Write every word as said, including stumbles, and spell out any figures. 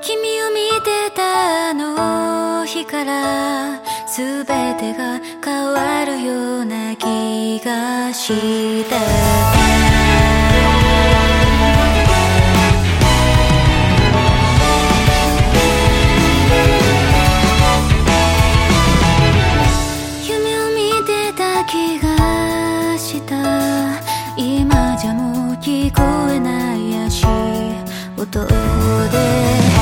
君を見てたあの日から全てが変わるような気がした夢を見てた気がした今じゃもう聞こえない足音で